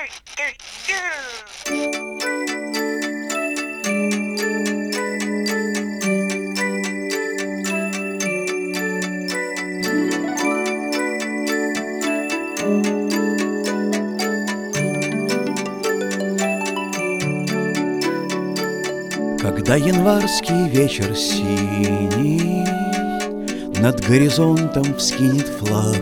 Когда январский вечер синий над горизонтом вскинет флаг,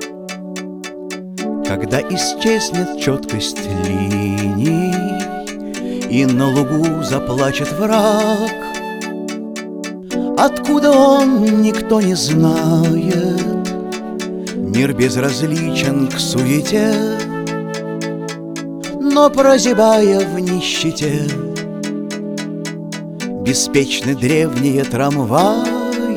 когда исчезнет четкость линий и на лугу заплачет враг, откуда он, никто не знает. Мир безразличен к суете, но прозябая в нищете беспечны древние трамваи.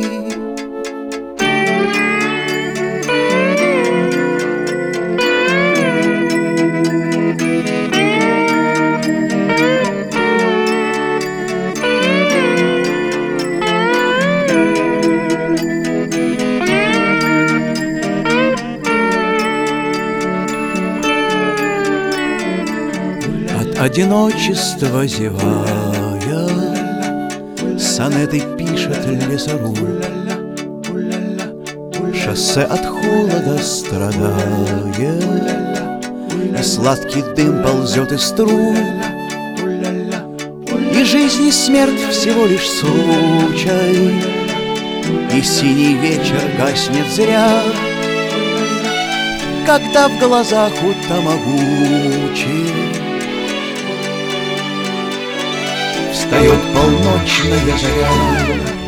От одиночества зевая, сонеты пишет лесоруль. Шоссе от холода страдает, и сладкий дым ползет из труб. И жизнь и смерть всего лишь случай, и синий вечер гаснет зря, когда в глазах у Тамагучи встает полночная заря.